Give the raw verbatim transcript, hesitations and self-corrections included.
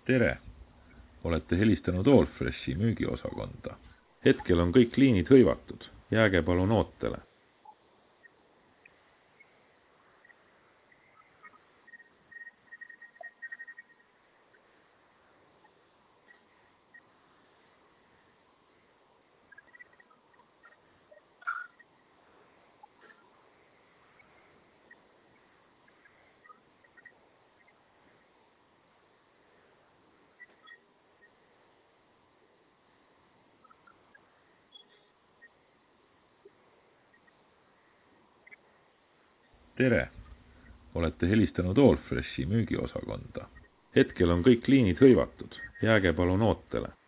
Tere! Olete helistanud Allfreshi müügiosakonda. Hetkel on kõik liinid hõivatud. Jääge palun ootele. Tere! Olete helistanud Allfreshi müügiosakonda. Hetkel on kõik liinid hõivatud. Jääge palun ootele.